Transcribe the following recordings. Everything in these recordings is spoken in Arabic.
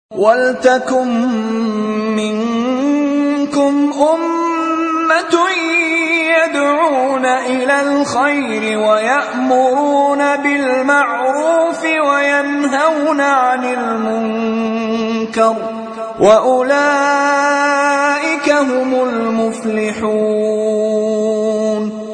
وَلْتَكُن مِّنكُمْ أُمَّةٌ يَدْعُونَ إِلَى الْخَيْرِ وَيَأْمُرُونَ بِالْمَعْرُوفِ وَيَنْهَوْنَ عَنِ الْمُنكَرِ وَأُولَئِكَ هُمُ الْمُفْلِحُونَ.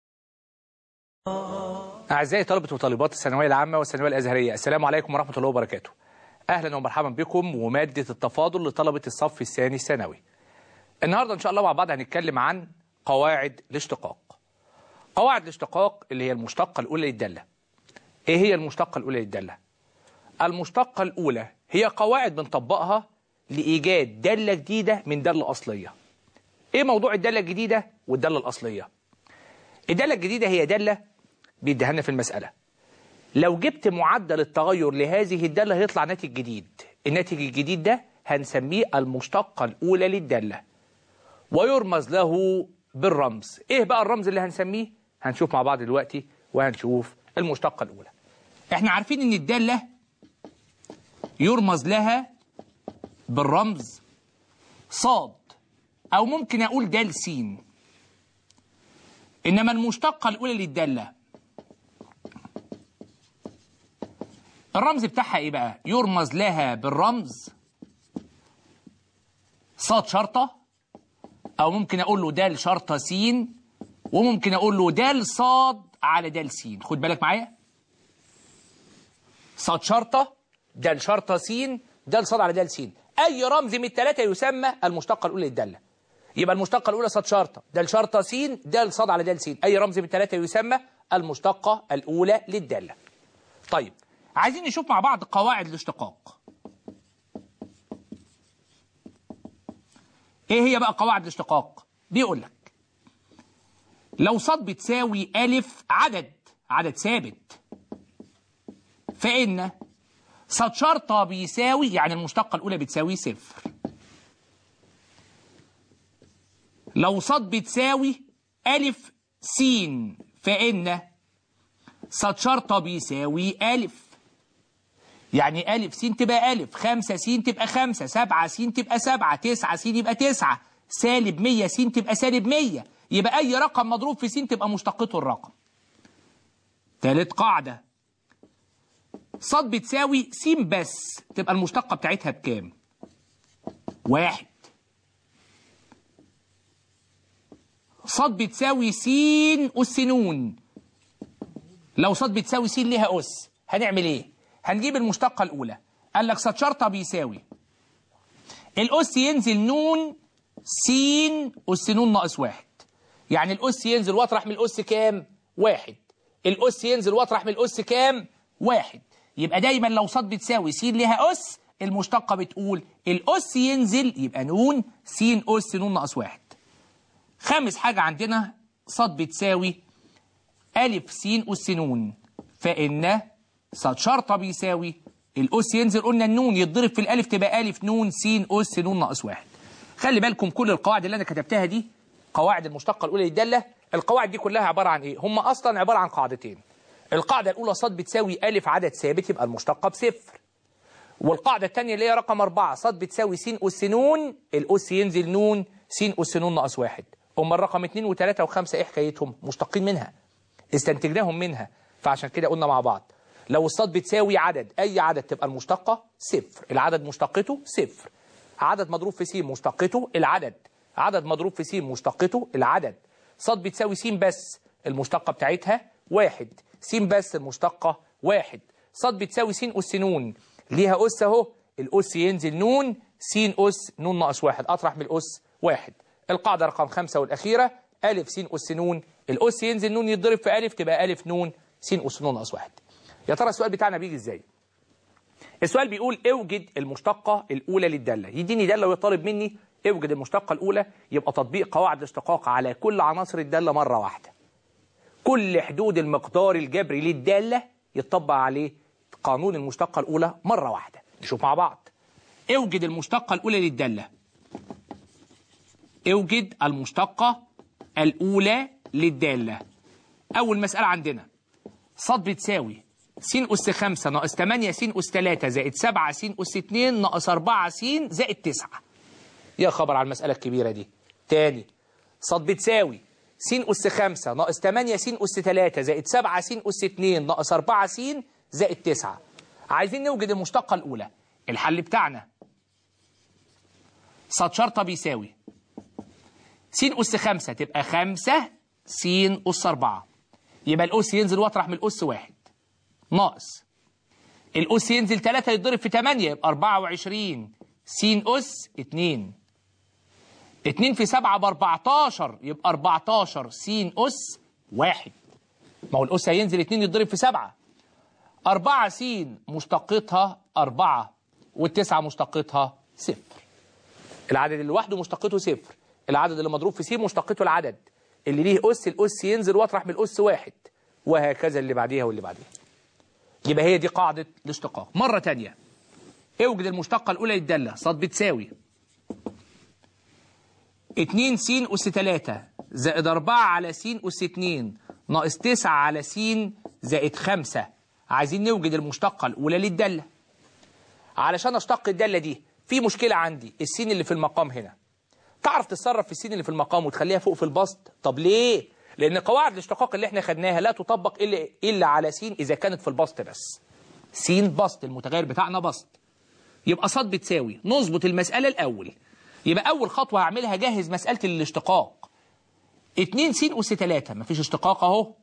أعزائي طلبة وطالبات الثانوية العامة والثانوية الأزهرية، السلام عليكم ورحمة الله وبركاته. أهلا ومرحبا بكم ومادة التفاضل لطلبة الصف الثاني الثانوي. النهاردة إن شاء الله مع بعض هنتكلم عن قواعد الاشتقاق. قواعد الاشتقاق اللي هي المشتقة الأولى للدالة. إيه هي المشتقة الأولى للدالة؟ المشتقة الأولى هي قواعد بنطبقها لإيجاد دالة جديدة من دالة أصلية. إيه موضوع الدالة الجديدة والدالة الأصلية؟ الدالة الجديدة هي دالة بيديها لنا في المسألة. لو جبت معدل التغير لهذه الدالة هيطلع ناتج جديد. الناتج الجديد ده هنسميه المشتقة الأولى للدالة ويرمز له بالرمز. إيه بقى الرمز اللي هنسميه؟ هنشوف مع بعض دلوقتي وهنشوف المشتقة الأولى. إحنا عارفين إن الدالة يرمز لها بالرمز صاد أو ممكن أقول دال سين. إنما المشتقة الأولى للدالة الرمز بتاعها ايه بقى؟ يرمز لها بالرمز صاد شرطة او ممكن اقول له دال شرطة سين وممكن اقول له دال صاد على دال سين. خد بالك معايا، صاد شرطة دال شرطة سين دال صاد على دال سين. اي رمز من الثلاثة يسمى المشتقة الاولى للدالة. يبقى المشتقة الاولى صاد شرطة دال شرطة سين دال صاد على دال سين. اي رمز من الثلاثة يسمى المشتقة الاولى للدالة. طيب عايزين نشوف مع بعض قواعد الاشتقاق. ايه هي بقى قواعد الاشتقاق؟ بيقول لك لو صاد بتساوي ألف عدد ثابت فإن صاد شرطة بيساوي يعني المشتقة الأولى بتساوي صفر. لو صاد بتساوي ألف سين فإن صاد شرطة بيساوي ألف. يعني ألف سين تبقى ألف، 5 سين تبقى 5، 7 سين تبقى 7، 9 سين يبقى 9، سالب 100 سين تبقى سالب 100. يبقى أي رقم مضروب في سين تبقى مشتقته الرقم. ثالث قاعدة، صاد بتساوي سين بس تبقى المشتقة بتاعتها بكام؟ 1. صاد بتساوي سين أس نون. لو صاد بتساوي سين ليها أس هنعمل إيه؟ هنجيب المشتقة الأولى. قال لك صاد شرطة بيساوي الأس ينزل نون سين أس نون ناقص 1. يعني الأس ينزل واطرح من الأس كام؟ 1. الأس ينزل واطرح من الأس كام؟ 1. يبقى دايما لو صاد بتساوي سين ليها أس المشتقة بتقول الأس ينزل يبقى نون سين أس نون ناقص 1. خامس حاجة عندنا صاد بتساوي ألف سين أس نون فإن صاد شرطة بيساوي الأس ينزل قلنا النون يتضرب في الألف تبقى ألف نون سين أس نون ناقص 1. خلي بالكم كل القواعد اللي أنا كتبتها دي قواعد المشتقة الأولى للدالة. القواعد دي كلها عبارة عن إيه؟ هم أصلا عبارة عن قاعدتين. القاعدة الأولى صاد بتساوي ألف عدد ثابت يبقى المشتقة بصفر. والقاعدة الثانية اللي هي رقم 4 صاد بتساوي سين أس نون الأس ينزل نون سين أس نون ناقص 1. أما الرقم 2 و3 و5 إيه حكايتهم؟ مشتقين منها، استنتجناهم منها. فعشان كده قلنا مع بعض لو الصاد بتساوي عدد أي عدد تبقى المشتقة صفر. العدد مشتقته صفر. عدد مضروب في س مشتقته العدد. عدد مضروب في س مشتقته العدد. صاد بتساوي س بس المشتقة بتاعتها 1. س بس المشتقة 1. صاد بتساوي س أس نون ليها أس أهو الأس ينزل نون س أس نون ناقص 1 أطرح من الأس 1. القاعدة رقم 5 والأخيرة ألف س أس نون الأس ينزل نون يتضرب في ألف تبقى ألف نون س أس نون ناقص 1. يا ترى السؤال بتاعنا بيجي ازاي؟ السؤال بيقول اوجد المشتقة الأولى للدالة. يديني دالة ويطالب مني اوجد المشتقة الأولى. يبقى تطبيق قواعد الاشتقاق على كل عناصر الدالة مرة واحدة. كل حدود المقدار الجبري للدالة يتطبق عليه قانون المشتقة الأولى مرة واحدة. نشوف مع بعض. اوجد المشتقة الأولى للدالة. اوجد المشتقة الأولى للدالة. أول مسألة عندنا صاد بتساوي س أس 5 ناقص 8 س أس 3 زائد 7 س أس 2 ناقص 4 س زائد 9. يا خبر على المسألة الكبيرة دي. تاني، ص بتساوي س أس 5 ناقص 8 س أس 3 زائد 7 س أس 2 ناقص 4 س زائد 9. عايزين نوجد المشتقة الأولى. الحل بتاعنا ص شرطة بيساوي س أس 5 تبقى 5 س أس 4، يبقى الأس ينزل واطرح من الأس 1 ناقص الأس ينزل 3 يتضرب في 8 يبقى 24 س أس 2. 2 في 7 ب 14 يبقى 14 س أس 1. ما هو الأس هينزل 2 يتضرب في 7. 4 س مشتقتها 4 والتسعة مشتقتها 0. العدد اللي لوحده مشتقته 0، العدد اللي مضروب في س مشتقته العدد اللي ليه أس، الأس ينزل واطرح من الأس 1، وهكذا اللي بعديها واللي بعديها. يبقى هي دي قاعدة الاشتقاق. مرة تانية، اوجد المشتقة الأولى للدالة. ص بتساوي 2 س أس 3 زائد 4 على س أس 2 ناقص 9 على س زائد 5. عايزين نوجد المشتقة الأولى للدالة. علشان اشتق الدالة دي في مشكلة عندي، السين اللي في المقام هنا. تعرف تتصرف في السين اللي في المقام وتخليها فوق في البسط؟ طب ليه؟ لأن قواعد الاشتقاق اللي احنا خدناها لا تطبق إلا على س إذا كانت في البسط بس. س بسط، المتغير بتاعنا بسط. يبقى ص بتساوي، نظبط المسألة الأول. يبقى أول خطوة هعملها جهز مسألة الاشتقاق. 2 س أس 3 مفيش اشتقاق أهو.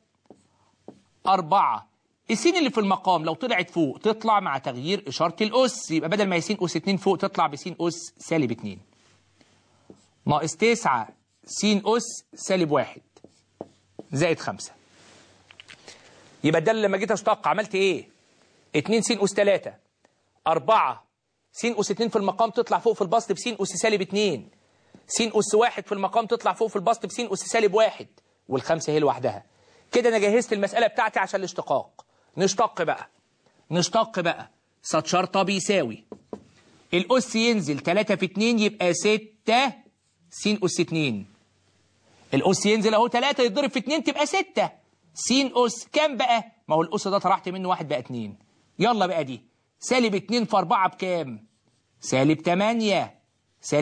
4 السين اللي في المقام لو طلعت فوق تطلع مع تغيير إشارة الأس، يبقى بدل ما هي س أس 2 فوق تطلع بس أس سالب 2 ناقص 9 س أس سالب 1 زائد 5. يبقى ده لما جيت اشتق عملت ايه؟ 2 س أس 3 4 س أس 2 في المقام تطلع فوق في البسط بس أس سالب 2، س أس 1 في المقام تطلع فوق في البسط بس أس سالب 1، والخمسة هي لوحدها. كده انا جهزت المسألة بتاعتي عشان الاشتقاق. نشتق بقى. ص شرطة بيساوي الأس ينزل 3 في 2 يبقى 6 س أس 2. الأس ينزل اهو 3 يتضرب في 2 تبقى 6 س أس كام بقى؟ ما هو الأس ده طرحت منه 1 بقى 2. يلا بقى دي سالب 2 في 4 بكام؟ سالب 8 س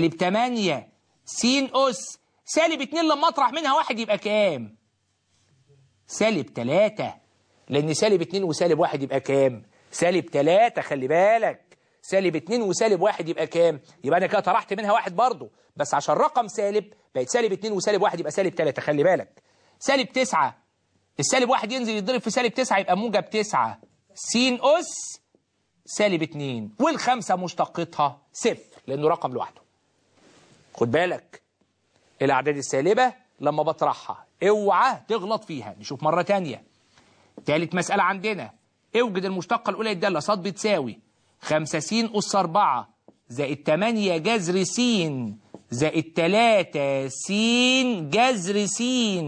أس سالب 2 لما اطرح منها 1 يبقى كام؟ سالب 3، لأن سالب 2 وسالب 1 يبقى كام؟ سالب 3. خلي بالك، سالب 2 وسالب 1 يبقى كام؟ يبقى أنا كده طرحت منها 1 برضه، بس عشان رقم سالب بقت سالب 2 وسالب 1 يبقى سالب 3. خلي بالك، سالب 9 السالب 1 ينزل يتضرب في سالب 9 يبقى موجب 9 س أس سالب 2، والخمسة مشتقتها 0 لأنه رقم لوحده. خد بالك، الأعداد السالبة لما بطرحها اوعى تغلط فيها. نشوف مرة تانية. تالت مسألة عندنا، اوجد المشتقة الأولى للدالة. ص بتساوي 5 س أس 4 زائد 8 جذر س زائد 3 س جذر س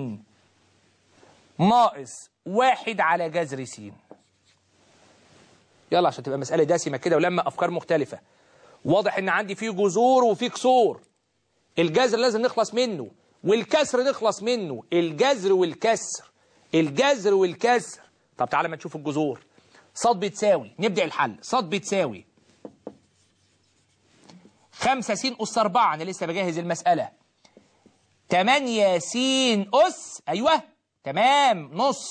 ناقص 1 على جذر س. يلا عشان تبقى مسألة دسمة كده ولما أفكار مختلفة. واضح إن عندي فيه جذور وفيه كسور. الجذر لازم نخلص منه والكسر نخلص منه. الجذر والكسر. طب تعالى ما نشوف الجذور. ص بتساوي، نبدأ الحل. ص بتساوي 5 س أس 4، أنا لسه بجهز المسألة. 8 س أس، أيوه تمام، نص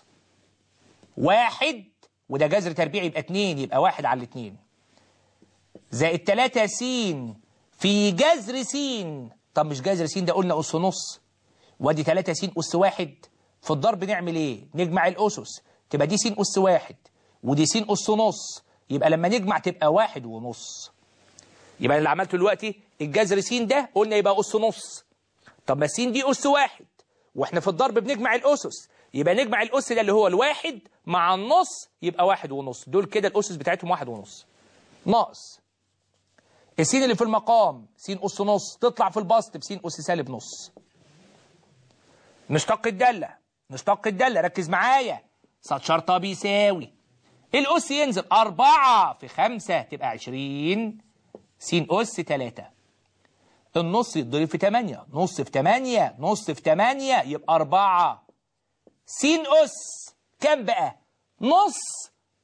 1 وده جذر تربيع يبقى 2، يبقى 1 على 2 زائد 3 س في جذر س. طب مش جذر س ده قلنا أس نص، وادي 3 س أس 1. في الضرب نعمل ايه؟ نجمع الأسس، تبقى دي س أس 1 ودي س أس نص، يبقى لما نجمع تبقى 1 ونص. يبقى اللي عملته دلوقتي الجذر س ده قلنا يبقى أس نص. طب ما س دي أس 1 واحنا في الضرب بنجمع الأسس، يبقى نجمع الأس ده اللي هو الواحد مع النص يبقى 1 ونص. دول كده الأسس بتاعتهم 1 ونص ناقص السين اللي في المقام س أس نص تطلع في البسط بس أس سالب نص. نشتق الدالة، ركز معايا. ص شرطة بيساوي الأس ينزل 4 في 5 تبقى 20 س أس 3. النص يتضرب في 8، نص في 8 يبقى 4 س أس كام بقى؟ نص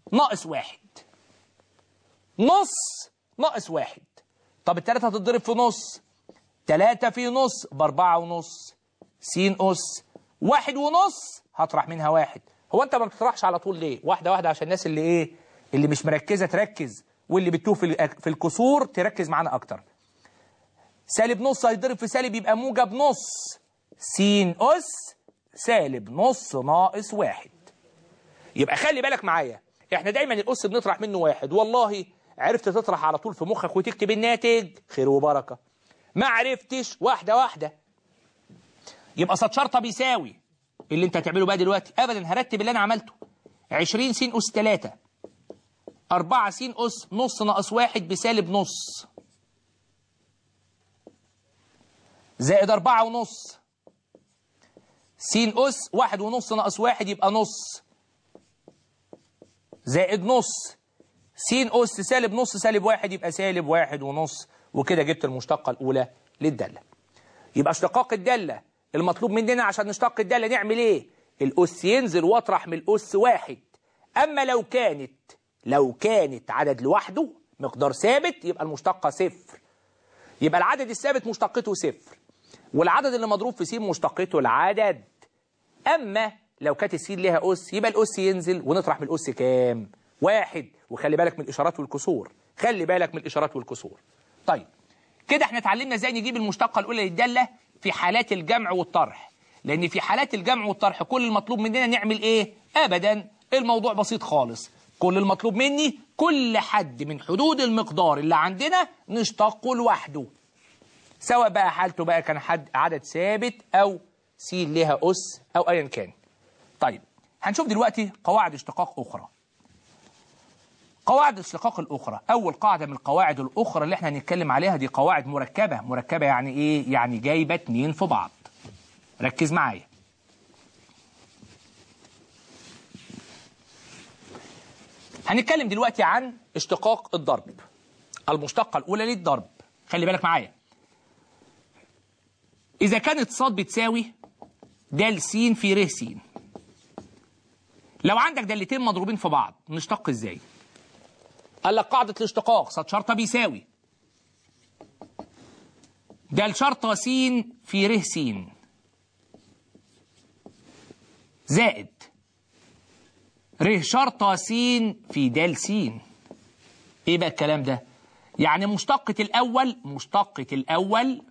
ناقص 1. نص ناقص 1. طب التلاتة هتتضرب في نص. 3 في نص ب4.5. س أس 1.5 هطرح منها 1. هو أنت ما بتطرحش على طول ليه؟ واحدة واحدة عشان الناس اللي إيه؟ اللي مش مركزة تركز، واللي بتتوه في الكسور تركز معانا أكتر. سالب نص هيتضرب في سالب يبقى موجب نص. س أس سالب نص ناقص 1. يبقى خلي بالك معايا، احنا دايما الأس بنطرح منه 1. والله عرفت تطرح على طول في مخك وتكتب الناتج خير وبركة. ما عرفتش واحدة واحدة. يبقى صاد شرطة بيساوي اللي انت هتعمله بقى دلوقتي. ابدا هرتب اللي انا عملته. 20 س أس 3 4 س أس نص ناقص 1 بسالب نص زائد 4.5 س أس 1.5 ناقص 1 يبقى نص زائد نص س أس سالب نص سالب 1 يبقى سالب 1.5. وكده جبت المشتقة الأولى للدالة. يبقى اشتقاق الدالة المطلوب مننا عشان نشتق الدالة نعمل ايه؟ الأس ينزل واطرح من الأس 1. أما لو كانت عدد لوحده مقدار ثابت يبقى المشتقة 0. يبقى العدد الثابت مشتقته 0، والعدد اللي مضروب في س مشتقته العدد. أما لو كانت الس ليها أس يبقى الأس ينزل ونطرح من الأس كام؟ 1. وخلي بالك من الإشارات والكسور. خلي بالك من الإشارات والكسور. طيب كده احنا اتعلمنا ازاي نجيب المشتقة الأولى للدالة في حالات الجمع والطرح. لأن في حالات الجمع والطرح كل المطلوب مننا نعمل ايه؟ أبدا الموضوع بسيط خالص. كل المطلوب مني كل حد من حدود المقدار اللي عندنا نشتقه لوحده، سواء بقى حالته بقى كان عدد ثابت أو س ليها أس أو أيا كان. طيب هنشوف دلوقتي قواعد اشتقاق أخرى. قواعد الاشتقاق الأخرى، أول قاعدة من القواعد الأخرى اللي احنا هنتكلم عليها دي قواعد مركبة. مركبة يعني إيه؟ يعني جايبة 2 في بعض. ركز معايا. هنتكلم دلوقتي عن اشتقاق الضرب. المشتقة الأولى للضرب. خلي بالك معايا. إذا كانت ص بتساوي د س في ر س، لو عندك دالتين مضروبين في بعض نشتق ازاي؟ قال لك قاعدة الاشتقاق ص شرطة بيساوي د شرطة س في ر س زائد ر شرطة س في د س. ايه بقى الكلام ده؟ يعني مشتقة الأول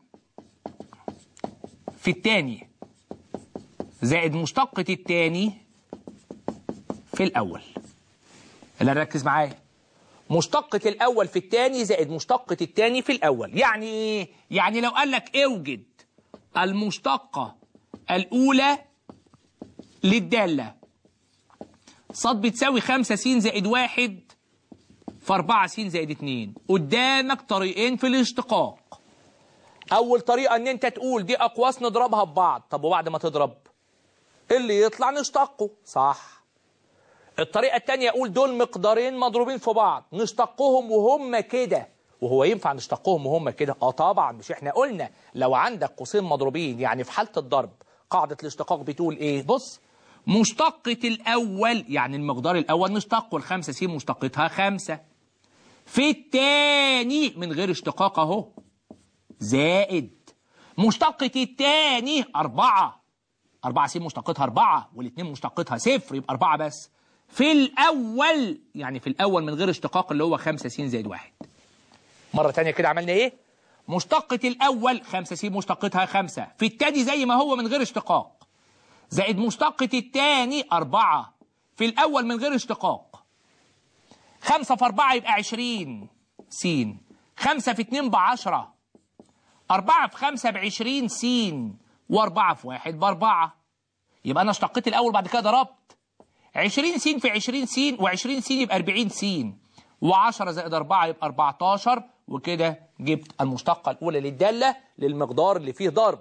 في الثاني زائد مشتقة الثاني في الأول. اللي نركز معايا، مشتقة الأول في الثاني زائد مشتقة الثاني في الأول. يعني إيه؟ يعني لو قال لك اوجد المشتقة الأولى للدالة ص بتساوي 5 س زائد 1 في 4 س زائد 2، قدامك طريقين في الاشتقاق. أول طريقة إن أنت تقول دي أقواس نضربها ببعض. طب وبعد ما تضرب اللي يطلع نشتقه، صح؟ الطريقة التانية أقول دول مقدارين مضروبين في بعض نشتقهم وهم كده. وهو ينفع نشتقهم وهم كده؟ طبعا. مش احنا قلنا لو عندك قوسين مضروبين يعني في حالة الضرب قاعدة الاشتقاق بتقول ايه؟ بص، مشتقة الأول يعني المقدار الأول نشتقه. ال5 س مشتقتها 5 في التاني من غير اشتقاق اهو، زائد مشتقة التاني 4 س مشتقتها 4 والاثنين مشتقتها 0 يبقى 4 بس في الأول، يعني في الأول من غير اشتقاق اللي هو 5 س زائد 1. مرة تانية كده عملنا ايه؟ مشتقة الأول 5 س مشتقتها 5 في التاني زي ما هو من غير اشتقاق، زائد مشتقة التاني 4 في الأول من غير اشتقاق. 5 في 4 يبقى 20 س، 5 في 2 ب10، 4 في 5 ب20 س، و4 في 1 ب4. يبقى أنا اشتقيت الأول بعد كده ضربت 20 س في 20 س، و20 س يبقى 40 س، و10 زائد 4 يبقى 14. وكده جبت المشتقة الأولى للدالة للمقدار اللي فيه ضرب.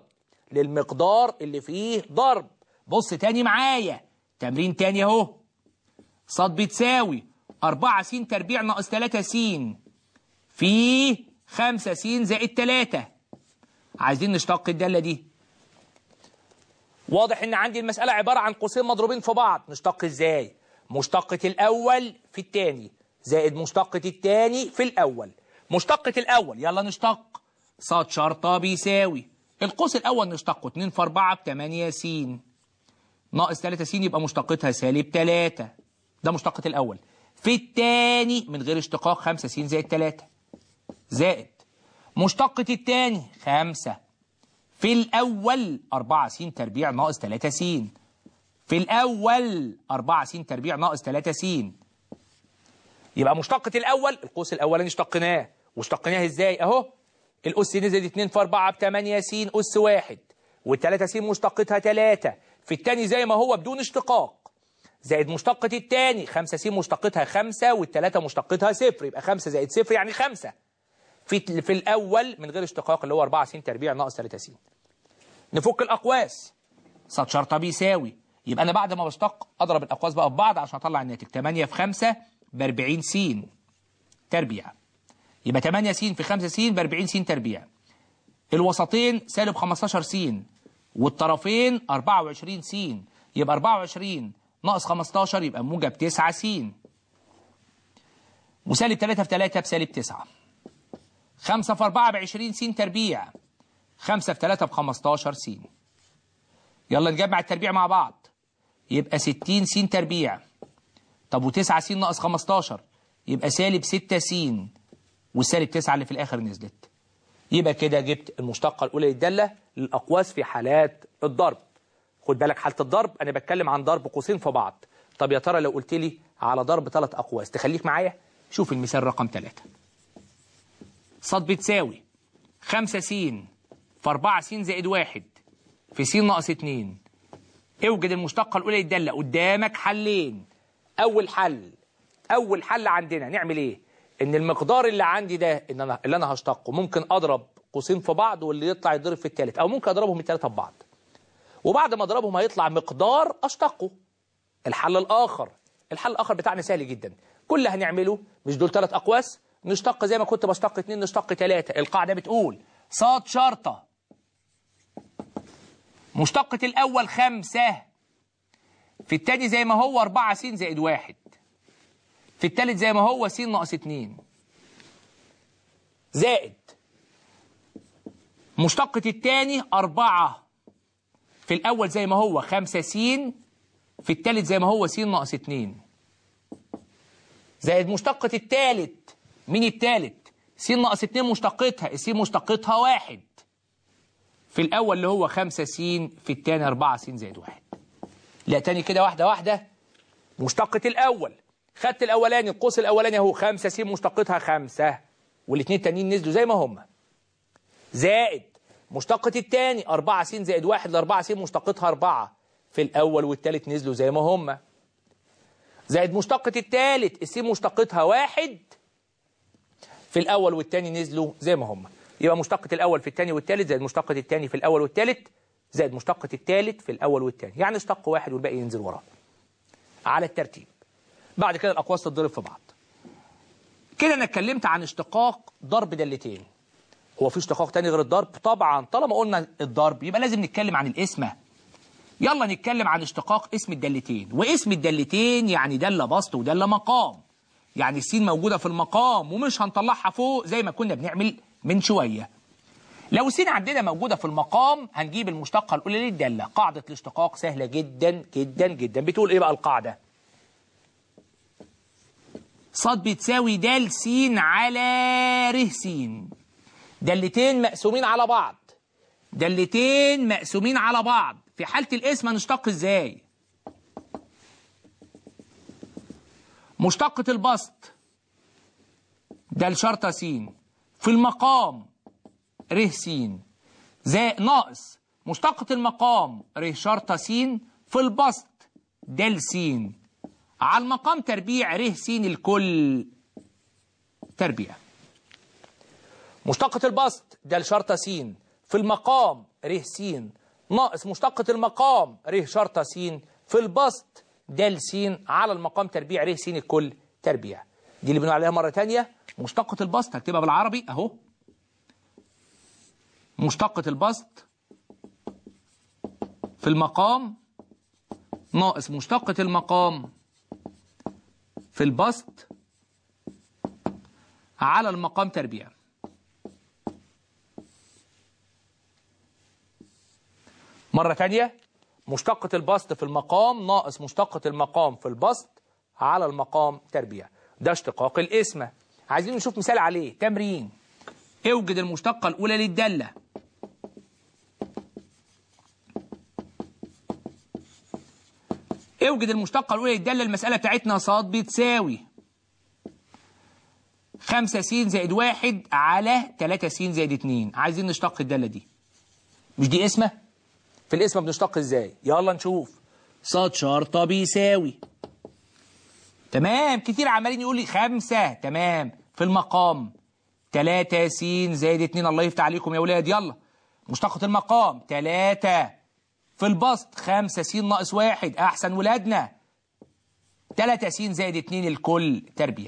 بص تاني معايا، تمرين تاني اهو. ص بتساوي 4 س تربيع ناقص 3 س في 5 س زائد 3. عايزين نشتق الدالة دي. واضح ان عندي المسألة عبارة عن قوسين مضروبين في بعض. نشتق ازاي؟ مشتقة الأول في الثاني زائد مشتقة الثاني في الأول. مشتقة الأول يلا نشتق. ص شرطة بيساوي القوس الأول نشتقه 2 في 4 ب8 س ناقص 3 س يبقى مشتقتها -3. ده مشتقة الأول. في الثاني من غير اشتقاق 5 س زائد 3 زائد مشتقة الثاني 5 في الأول 4 س تربيع ناقص 3 س. في الأول 4 س تربيع ناقص 3 س. يبقى مشتقة الأول القوس الأولاني اشتقناه. واشتقناه ازاي؟ أهو الأس نزلت 2 في 4 ب8 س أس 1 وال3 س مشتقتها 3. في الثاني زي ما هو بدون اشتقاق زائد مشتقة الثاني 5 س مشتقتها 5 وال3 مشتقتها 0 يبقى 5 زائد 0 يعني 5. في الأول من غير اشتقاق اللي هو 4 س تربيع ناقص 3 س. نفك الأقواس. ص شرطة بيساوي يبقى أنا بعد ما بشتق أضرب الأقواس بقى في بعض عشان أطلع الناتج. 8 في 5 ب40 س تربيع يبقى 8 س في 5 س ب40 س تربيع. الوسطين سالب 15 س والطرفين 24 س يبقى 24 ناقص 15 يبقى موجب 9 س وسالب 3 في 3 بسالب 9. 5 في 4 ب20 س تربيع 5 في 3 ب15 س. يلا نجمع التربيع مع بعض يبقى 60 س تربيع. طب و9 س ناقص 15 يبقى سالب 6 س والسالب 9 اللي في الآخر نزلت. يبقى كده جبت المشتقة الأولى للدالة للأقواس في حالات الضرب. خد بالك حالة الضرب أنا بتكلم عن ضرب قوسين في بعض. طب يا ترى لو قلت لي على ضرب 3 أقواس تخليك معايا؟ شوف المثال رقم 3. ص بتساوي 5 س في 4 س زائد 1 في س ناقص 2. اوجد المشتقة الأولى للدالة. قدامك حلين. أول حل عندنا نعمل إيه؟ إن المقدار اللي عندي ده اللي أنا هشتقه ممكن أضرب قوسين في بعض واللي يطلع يضرب في الثالث أو ممكن أضربهم الثلاثة في بعض. وبعد ما أضربهم هيطلع مقدار أشتقه. الحل الآخر بتاعنا سهل جدا. كل اللي هنعمله مش دول 3 أقواس نشتق زي ما كنت بشتق 2 نشتق 3. القاعدة بتقول ص شرطة مشتقة الأول 5 في الثاني زي ما هو 4 س زائد 1 في الثالث زي ما هو س ناقص 2 زائد مشتقة الثاني 4 في الأول زي ما هو 5 س في الثالث زي ما هو س ناقص 2 زائد مشتقة الثالث. مين الثالث؟ س ناقص 2 مشتقتها الس مشتقتها 1 في الأول اللي هو 5 س في الثاني 4 س زائد 1. لا تاني كده واحدة واحدة. مشتقة الأول خدت الأولاني القوس الأولاني أهو 5 س مشتقتها 5 والاثنين التانيين نزلوا زي ما هم زائد مشتقة الثاني 4 س زائد 1 ل 4 س مشتقتها 4 في الأول والثالث نزلوا زي ما هم زائد مشتقة الثالث الس مشتقتها 1 في الأول والثاني نزلوا زي ما هم. يبقى مشتقة الأول في الثاني والثالث زائد مشتقة الثاني في الأول والثالث زائد مشتقة الثالث في الأول والثاني يعني اشتق 1 والباقي ينزل وراه على الترتيب. بعد كده الأقواس تتضرب في بعض. كده أنا اتكلمت عن اشتقاق ضرب دالتين. هو في اشتقاق تاني غير الضرب؟ طبعا طالما قلنا الضرب يبقى لازم نتكلم عن القسمة. يلا نتكلم عن اشتقاق اسم الدالتين. واسم الدالتين يعني دالة بسط ودالة مقام. يعني السين موجودة في المقام ومش هنطلعها فوق زي ما كنا بنعمل من شوية. لو السين عندنا موجودة في المقام هنجيب المشتقة الأولى للدالة. قاعدة الاشتقاق سهلة جدا جدا جدا. بتقول إيه بقى القاعدة؟ ص بتساوي د س على ر س. دالتين مقسومين على بعض. دالتين مقسومين على بعض. في حالة القسمة نشتق ازاي؟ مشتقة البسط د شرطة س في المقام ر س زائد ناقص مشتقة المقام ر شرطة س في البسط د س على المقام تربيع ر س الكل تربيع. مشتقة البسط د شرطة س في المقام ر س ناقص مشتقة المقام ر شرطة س في البسط د س على المقام تربيع ر س الكل تربيع. دي اللي بنقول عليها مرة تانية مشتقة البسط. هكتبها بالعربي اهو. مشتقة البسط في المقام ناقص مشتقة المقام في البسط على المقام تربيع. مرة تانية، مشتقة البسط في المقام ناقص مشتقة المقام في البسط على المقام تربيع. ده اشتقاق القسمة. عايزين نشوف مثال عليه. تمرين: اوجد المشتقة الأولى للدالة. اوجد المشتقة الأولى للدالة. المسألة بتاعتنا ص بتساوي 5 س زائد 1 على 3 س زائد 2. عايزين نشتق الدالة دي. مش دي اسمة؟ في الاسم بنشتق ازاي؟ يلا نشوف. ص شرطة بيساوي، تمام، كتير عمالين يقول لي 5، تمام، في المقام 3 س زائد 2. الله يفتح عليكم يا ولاد. يلا، مشتقة المقام 3، في البسط 5 س ناقص 1. احسن ولادنا. 3 س زائد 2 الكل تربيع.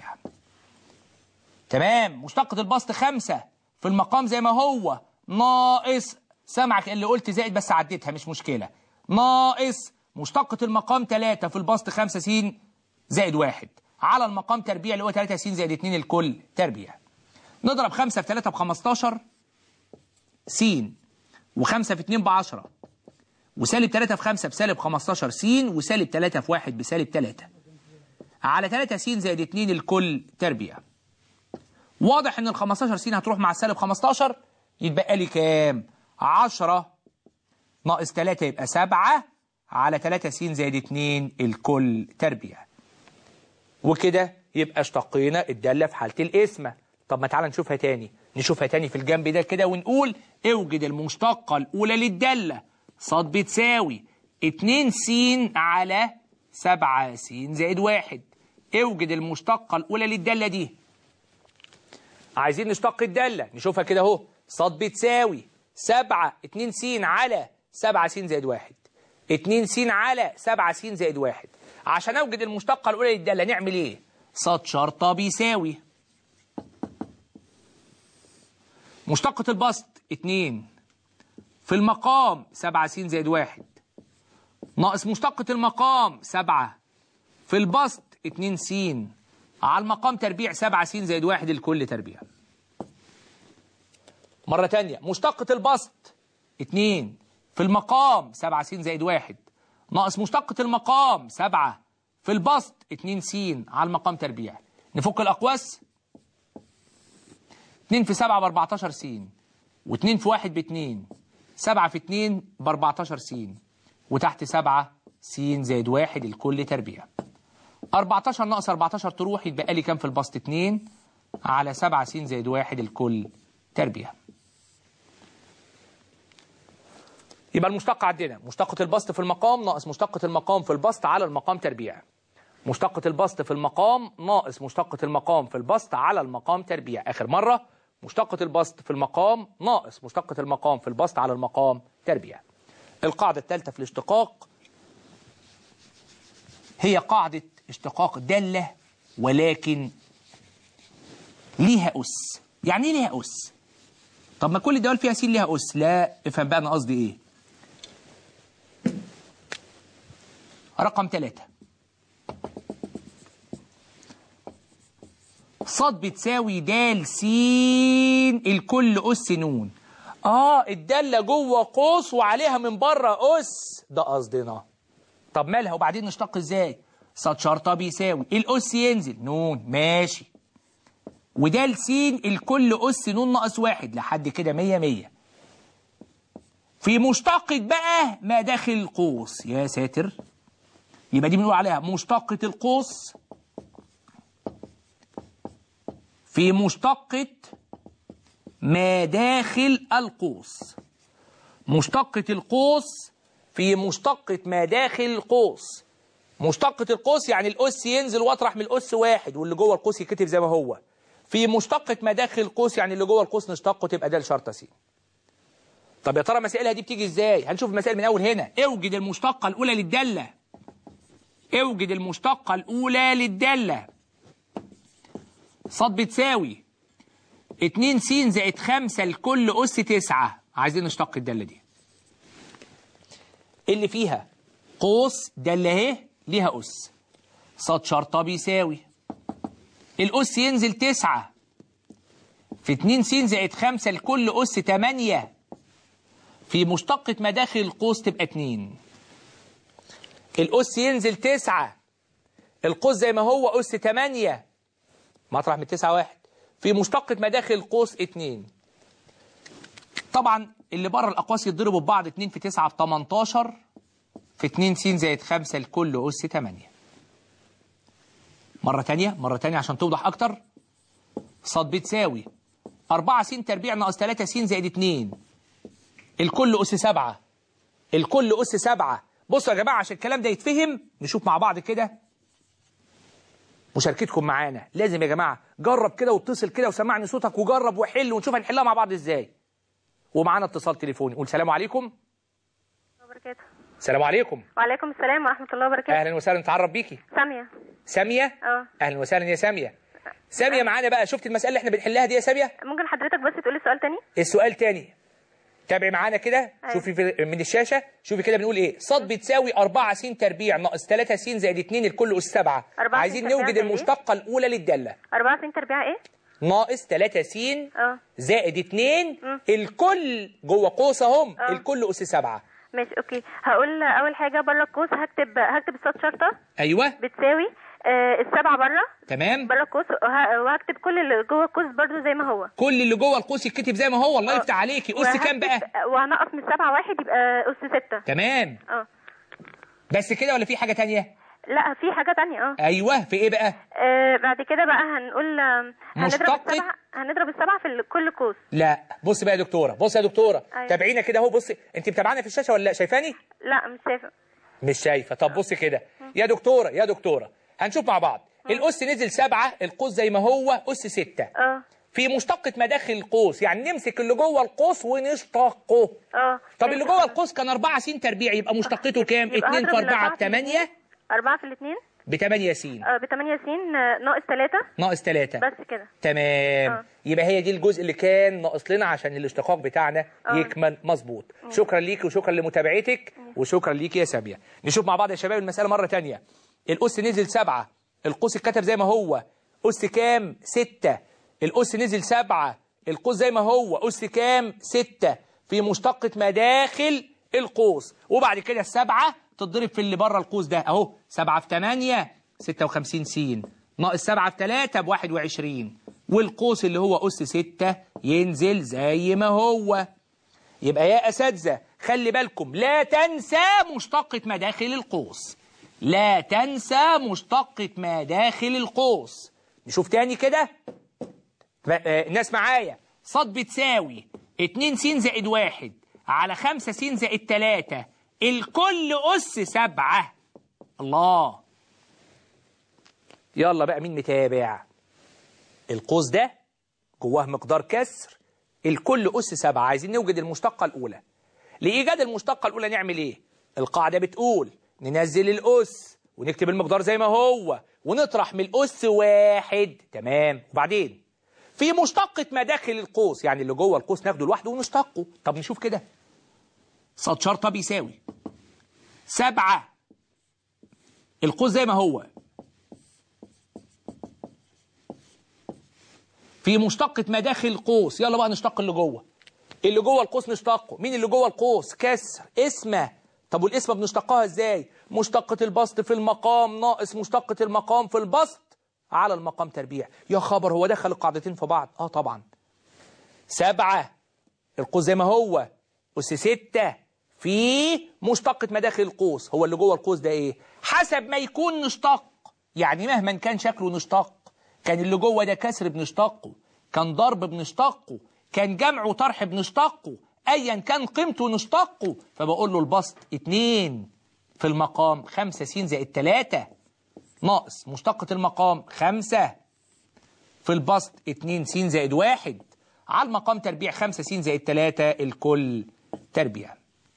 تمام. مشتقة البسط 5، في المقام زي ما هو، ناقص، سامعك اللي قلت زائد بس عديتها مش مشكلة، ناقص مشتقة المقام 3، في البسط 5 س زائد 1 على المقام تربيع اللي هو 3 س زائد 2 الكل تربيع. نضرب 5 في 3 ب15 س، و5 في 2 ب10، وسالب 3 في 5 بسالب 15 س، وسالب 3 في 1 بسالب 3 على 3 س زائد 2 الكل تربيع. واضح ان ال 15 س هتروح مع السالب 15، يتبقى لي كام؟ 10 ناقص 3 يبقى 7 على 3 س زائد 2 الكل تربيع. وكده يبقى اشتقينا الدالة في حالة القسمة. طب ما تعالى نشوفها تاني في الجنب ده كده، ونقول اوجد المشتقة الأولى للدالة. ص بتساوي 2 س على 7 س زائد 1. اوجد المشتقة الأولى للدالة دي. عايزين نشتق الدالة، نشوفها كده اهو. ص بتساوي 2 س على 7 س زائد 1. 2 س على 7 س زائد 1. عشان اوجد المشتقة الأولى للدالة نعمل ايه؟ ص شرطة بيساوي مشتقة البسط 2، في المقام 7 س زائد 1، ناقص مشتقة المقام 7، في البسط 2 س على المقام تربيع 7 س زائد 1 الكل تربيع. مرة تانية، مشتقة البسط 2، في المقام 7 س زائد 1، ناقص مشتقة المقام 7، في البسط 2 س على المقام تربيع. نفك الأقواس. 2 في 7 ب 14 س، و2 في 1 ب2، 7 في 2 ب 14 س، وتحت 7 س زائد 1 الكل تربيع. 14 ناقص 14 تروح، يتبقى لي كام في البسط؟ 2 على 7 س زائد 1 الكل تربيع. يبقى المشتقة عندنا مشتقة البسط في المقام ناقص مشتقة المقام في البسط على المقام تربيع. مشتقة البسط في المقام ناقص مشتقة المقام في البسط على المقام تربيع. آخر مرة، مشتقة البسط في المقام ناقص مشتقة المقام في البسط على المقام تربيع. القاعدة الثالثة في الاشتقاق هي قاعدة اشتقاق دالة ولكن ليها أس. يعني ايه ليها أس؟ طب ما كل الدوال فيها س ليها أس. لا، افهم بقى أنا قصدي إيه. رقم 3، ص بتساوي د س الكل أس ن. الدالة جوه قوس وعليها من بره أس، ده قصدنا. طب مالها وبعدين نشتق ازاي؟ ص شرطة بيساوي الأس ينزل ن، ماشي، وده س الكل أس ن ناقص 1 لحد كده 100 100. في مشتقة بقى ما داخل القوس، يا ساتر، يبقى دي بنقول عليها مشتقة القوس في مشتقة ما داخل القوس. مشتقة القوس في مشتقة ما داخل القوس. مشتقة القوس يعني الأس ينزل واطرح من الأس 1 واللي جوه القوس يكتب زي ما هو. في مشتقة ما داخل القوس يعني اللي جوه القوس نشتقه تبقى د شرطة س. طب يا ترى مسائلها دي بتيجي ازاي؟ هنشوف المسائل من أول هنا. اوجد المشتقة الأولى للدالة. اوجد المشتقة الأولى للدالة. ص بتساوي 2 س زائد 5 الكل أس 9. عايزين نشتق الدالة دي اللي فيها قوس. دالة اهي ليها أس. ص شرطة بيساوي الأس ينزل 9 في 2 س زائد 5 الكل أس 8 في مشتقة مداخل القوس تبقى 2. الأس ينزل 9 القوس زي ما هو أس 8 مطرح من 9 1 في مشتقة مداخل القوس 2. طبعا اللي بره الأقواس يتضربوا ببعض. 2 في 9 ب 18 في 2 س زائد 5 الكل أس 8. مرة تانية عشان توضح أكتر. ص بتساوي 4 س تربيع ناقص 3 س زائد 2 الكل أس 7. الكل أس 7. بصوا يا جماعة عشان الكلام ده يتفهم نشوف مع بعض كده مشاركتكم معانا. لازم يا جماعة جرب كده واتصل كده وسمعني صوتك وجرب وحل ونشوف هنحلها مع بعض ازاي. ومعانا اتصال تليفوني. قول سلام عليكم. وبركاته. السلام عليكم. وعليكم السلام ورحمة الله وبركاته. أهلا وسهلا. نتعرف بيكي. سامية. سامية؟ أهلا وسهلا يا سامية. سامية معانا بقى. شفت المسألة اللي احنا بنحلها دي يا سامية؟ ممكن حضرتك بس تقولي السؤال تاني؟ السؤال تاني. تابعي معانا كده. شوفي من الشاشة. شوفي كده بنقول ايه. ص بتساوي 4 س تربيع ناقص 3 س زائد 2 الكل أس 7. عايزين نوجد المشتقة الأولى للدالة. 4 س تربيع ايه؟ ناقص 3 س زائد 2 الكل جوه قوس اهم الكل أس 7. ماشي اوكي. هقول اول حاجه بره القوس هكتب الصاد شرطه. ايوه. بتساوي السبعه بره. تمام. بره القوس وهكتب كل اللي جوه القوس برضو زي ما هو. كل اللي جوه القوس يتكتب زي ما هو. الله يفتح عليكي. أس كام بقى؟ وهنقص من 7 1 يبقى أس 6. تمام. بس كده ولا في حاجه تانية؟ لا في حاجه تانية. ايوه. في ايه بقى؟ بعد كده بقى هنقول هنضرب السبعه في كل قوس. لا بص بقى يا دكتوره. بص يا دكتوره. أيوة. تابعينا كده اهو. بصي انت متابعانا في الشاشه ولا لا؟ شايفاني؟ لا مش شايفه. مش شايفه. طب بصي كده يا دكتوره هنشوف مع بعض. الأس نزل 7 القوس زي ما هو أس 6 في مشتقة مداخل القوس. يعني نمسك اللي جوه القوس ونشتقه. طب اللي جوه القوس كان 4 س تربيع يبقى مشتقته كام؟ 2 في 4 ب 8. 4 في الاثنين ب 8 س. ب 8 س ناقص 3 بس كده. تمام. يبقى هي دي الجزء اللي كان ناقص لنا عشان الاشتقاق بتاعنا يكمل مظبوط. شكرا ليكي وشكرا لمتابعتك وشكرا ليكي يا سامية. نشوف مع بعض يا شباب المسألة مرة تانية. الأس نزل 7 القوس اتكتب زي ما هو أس كام؟ 6. الأس نزل 7 القوس زي ما هو أس كام؟ 6 في مشتقة مداخل القوس. وبعد كده السبعة تتضرب في اللي بره القوس ده اهو. 7 في 8 56 س ناقص 7 في 3 ب 21 والقوس اللي هو أس 6 ينزل زي ما هو. يبقى يا أساتذة خلي بالكم لا تنسى مشتقة مداخل القوس. لا تنسى مشتقة مداخل القوس. نشوف تاني كده. الناس معايا. ص بتساوي 2 س زائد 1 على 5 س زائد 3 الكل أس 7. الله. يلا بقى مين متابع؟ القوس ده جواه مقدار كسر الكل أس 7. عايزين نوجد المشتقة الأولى. لإيجاد المشتقة الأولى نعمل إيه؟ القاعدة بتقول ننزل الأس ونكتب المقدار زي ما هو ونطرح من الأس 1. تمام. وبعدين في مشتقة مداخل القوس يعني اللي جوه القوس ناخده لوحده ونشتقه. طب نشوف كده. ص شرطة بيساوي 7 القوس زي ما هو في مشتقة مداخل القوس. يلا بقى نشتق اللي جوه. اللي جوه القوس نشتقه. مين اللي جوه القوس؟ كسر اسمه. طب والاسمه بنشتقها ازاي؟ مشتقة البسط في المقام ناقص مشتقة المقام في البسط على المقام تربيع. يا خبر هو دخل القاعدتين في بعض. طبعا. 7 القوس زي ما هو أس 6 في مشتقة مداخل القوس. هو اللي جوه القوس ده ايه؟ حسب ما يكون نشتق. يعني مهما كان شكله نشتق. كان اللي جوه ده كسر بنشتقه. كان ضرب بنشتقه. كان جمع وطرح بنشتقه. ايا كان قيمته نشتقه. فبقول له البسط 2 في المقام 5 س زائد 3 ناقص مشتقة المقام 5 في البسط 2 س زائد 1 على المقام تربيع 5 س زائد 3 الكل تربيع.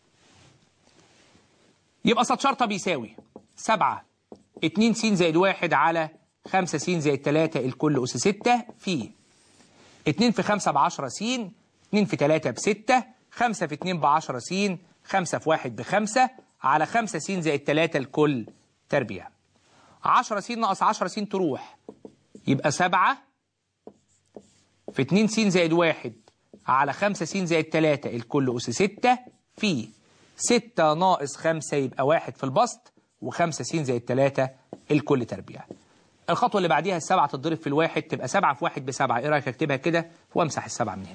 يبقى ص شرطة بيساوي 7 2 س زائد 1 على 5 س زائد 3 الكل أس 6 في 2 في 5 ب 10 س 2 في 3 ب 6 5 في 2 ب 10 س 5 في 1 ب 5 على 5 س زائد 3 الكل تربيع. 10 س ناقص 10 س تروح يبقى 7 في 2 س زائد 1 على 5 س زائد 3 الكل أس 6 في 6 ناقص 5 يبقى 1 في البسط، و5 س زائد 3 الكل تربيع. الخطوة اللي بعديها السبعة تتضرب في الواحد تبقى 7 في 1 ب7. ايه رأيك اكتبها كده وامسح السبعة من هنا.